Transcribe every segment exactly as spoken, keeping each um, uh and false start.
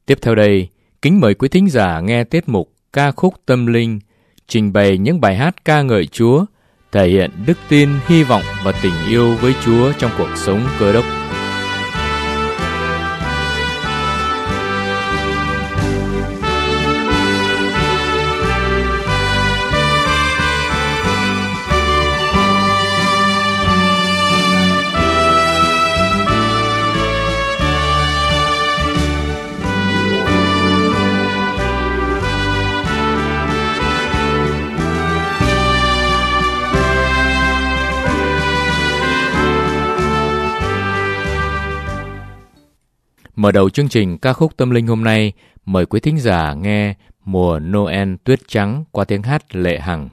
Tiếp theo đây, kính mời quý thính giả nghe tiết mục Ca khúc Tâm linh, trình bày những bài hát ca ngợi Chúa, thể hiện đức tin, hy vọng và tình yêu với Chúa trong cuộc sống Cơ Đốc. Mở đầu chương trình Ca khúc Tâm linh hôm nay, mời quý thính giả nghe Mùa Noel Tuyết Trắng qua tiếng hát Lệ Hằng.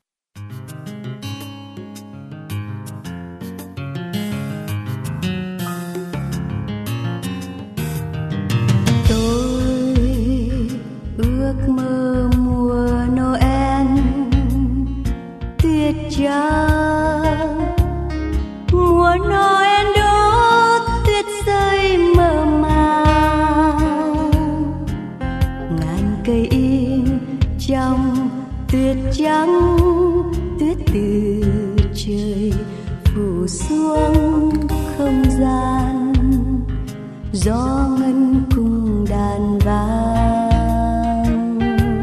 Tôi ước mơ mùa Noel tuyết trắng, mùa Noel đó tuyết rơi mơ màng, ngàn cây in trong tuyết trắng, tuyết từ trời phủ xuống không gian, gió ngân cung đàn vang.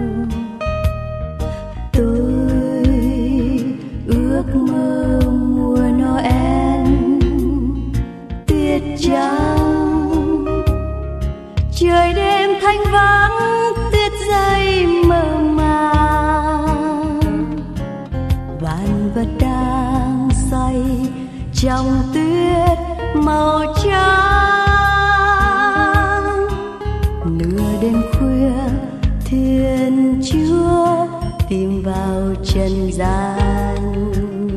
Tôi ước mơ mùa Noel tuyết trắng, trời đêm thanh vắng, tuyết rơi mơ màng, vạn vật đang say trong tuyết màu trắng. Nửa đêm khuya Thiên Chúa tìm vào trần gian.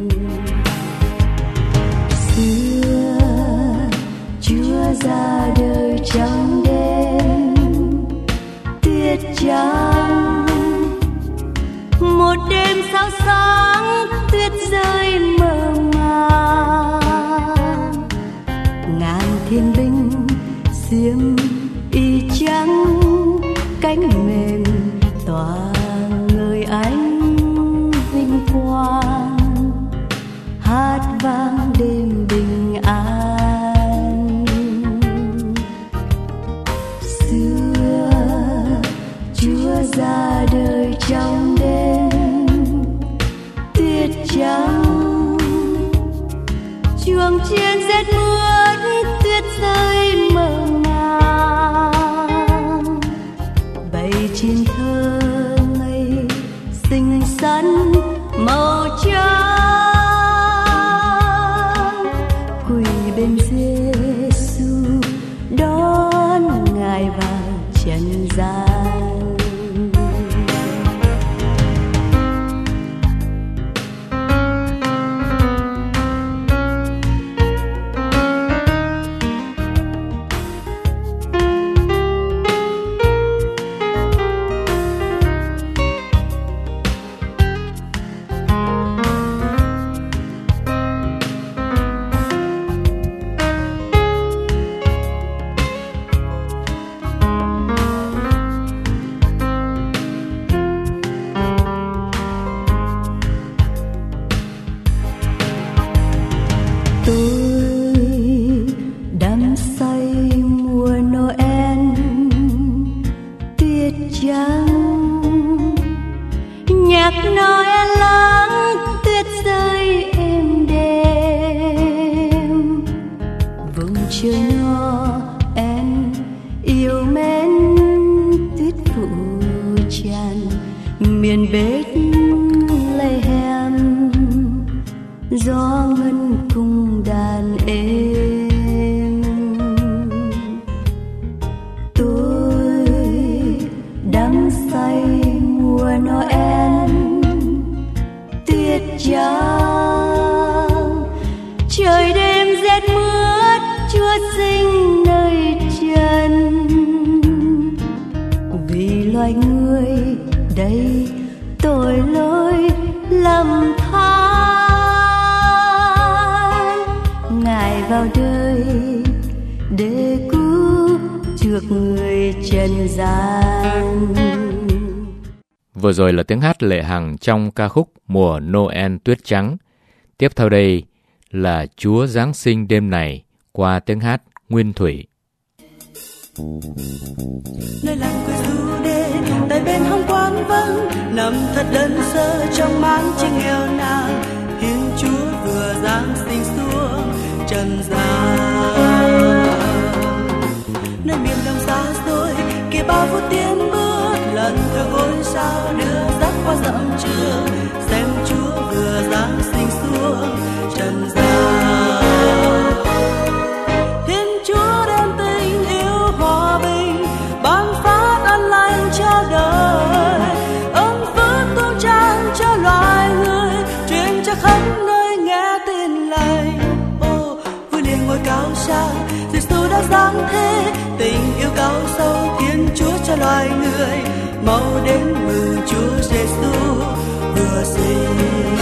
Xưa Chúa ra đời trong đêm tuyết trắng, một đêm sao sáng tuyết rơi mơ màng, ngàn thiên binh xiêm y trắng, cánh mềm tỏa ngời ánh vinh quang, hát vang đêm bình an. Xưa Chúa ra đời trong đêm tuyết trắng, chuồng chiên rét mướt, tuyết rơi mơ màng, bầy chim thơ ngây xinh xắn màu trắng, quỳ bên Giêsu đón Ngài vào trần gian. Loài người đầy tội lỗi lầm than, Ngài vào đời để cứu trước người trần gian. Vừa rồi là tiếng hát Lệ Hằng trong ca khúc Mùa Noel Tuyết Trắng. Tiếp theo đây là Chúa Giáng sinh đêm này qua tiếng hát Nguyên Thủy. Nơi làng quê du đê, tại bên hông quán vắng, nằm thật đơn sơ trong máng chiếc nghèo nàn. Thiên Chúa vừa giáng sinh xuống trần gian. Nơi miền đông xa xôi, kia bao phút tiến bước, lần theo ngôi sao đưa dắt qua dặm trường, xem Chúa vừa giáng sinh xuống trần gian. Thiên Chúa đem tình yêu hòa bình ban phát an lành cho đời, ơn phước tuôn tràn cho loài người, truyền cho khắp nơi nghe tin lành. Ô vui liền ngôi cao sang, Giêsu đã giáng thế, tình yêu cao sâu Thiên Chúa cho loài người, mau đến mừng Chúa Giêsu vừa sinh.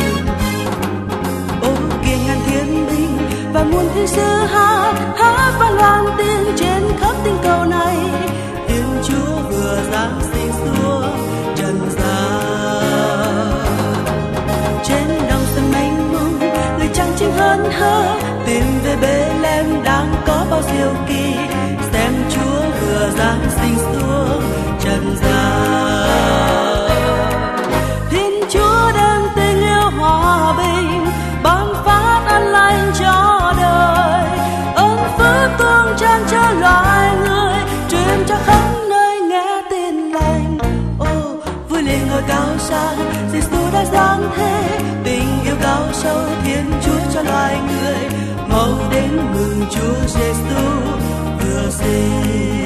Ô kia ngàn thiên binh và muôn thiên sứ hát hát và loan tiếng trên khắp tinh cầu này, Thiên Chúa vừa giáng sinh xuống trần gian. Trên đồng sân mênh mông, người trăng chinh hớn hở tìm về Bethlehem đang có bao diệu kỳ, xem Chúa vừa giáng sinh xuống trần gian. Thiên Chúa đem tình yêu hòa bình ban phát an lành cho đời, ơn phước tuôn tràn cho loài người, truyền cho khắp nơi nghe tin lành. Ô vui liền ngôi cao sang, Giêsu đã giáng thế, tình yêu cao sâu Thiên Chúa cho loài người, mau đến mừng Chúa Giêsu vừa sinh.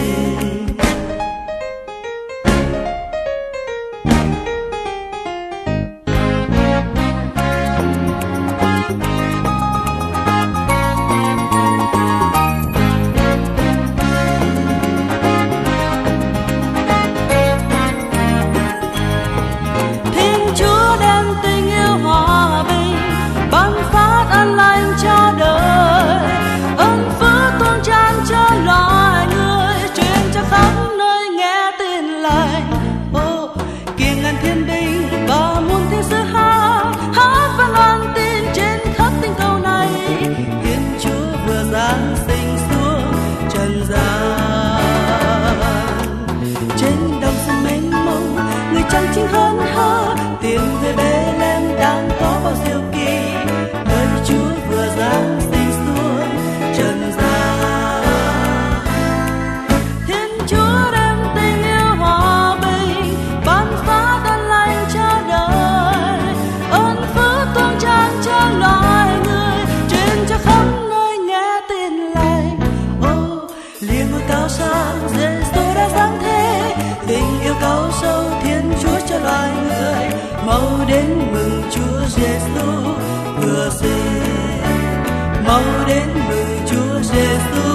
Mau đến mừng Chúa Giêsu vừa sinh, mau đến mừng Chúa Giêsu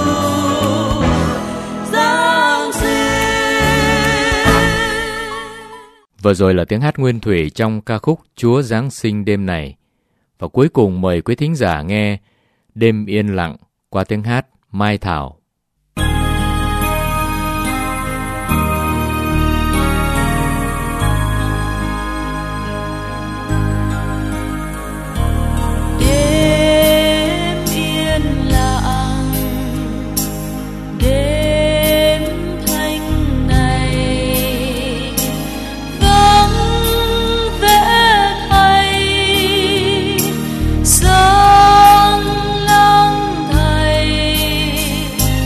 giáng sinh. Vừa rồi là tiếng hát Nguyên Thủy trong ca khúc Chúa Giáng sinh đêm này. Và cuối cùng mời quý thính giả nghe Đêm yên lặng qua tiếng hát Mai Thảo. Sáng nắng thầy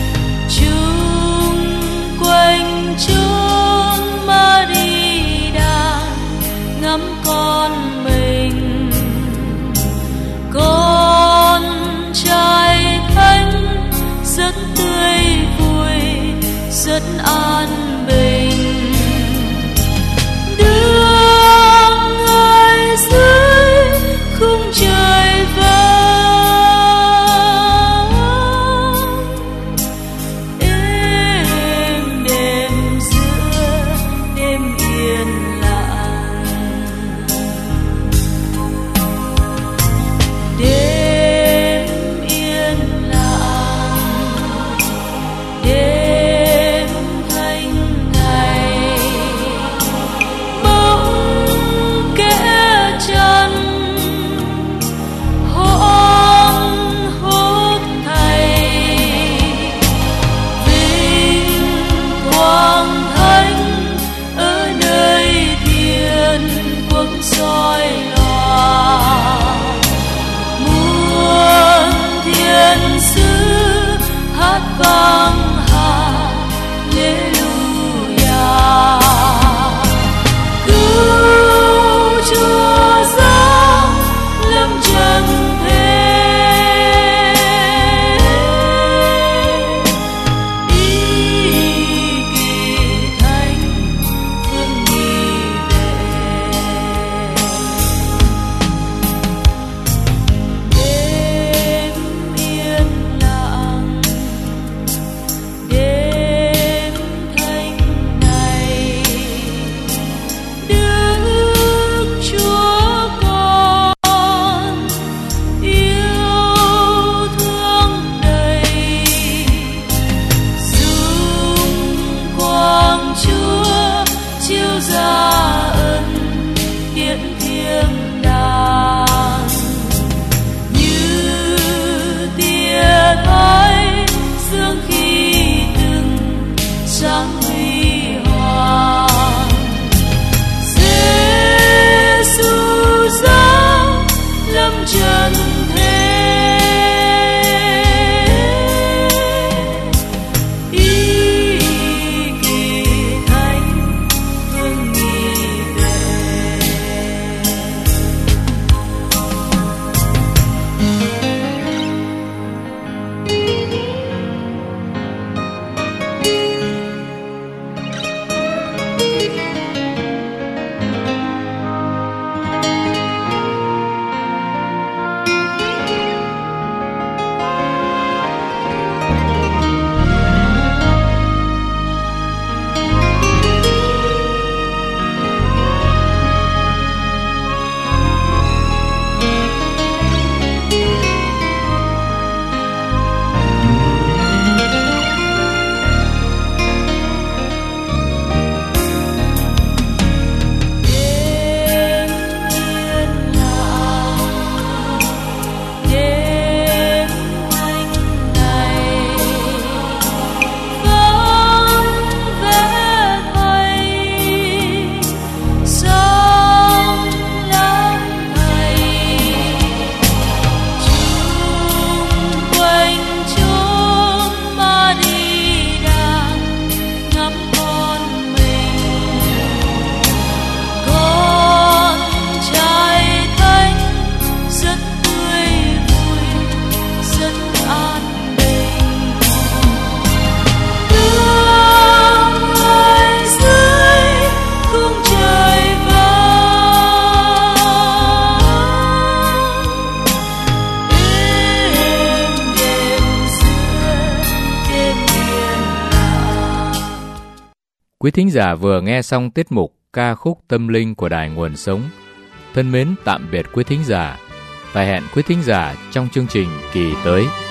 tiếng đàn như tia khói sương khi từng sáng huy hoàng. Giê-xu giáng lâm trần thế, Quý thính giả vừa nghe xong tiết mục ca khúc tâm linh của Đài Nguồn Sống. Thân mến tạm biệt quý thính giả và hẹn quý thính giả trong chương trình kỳ tới.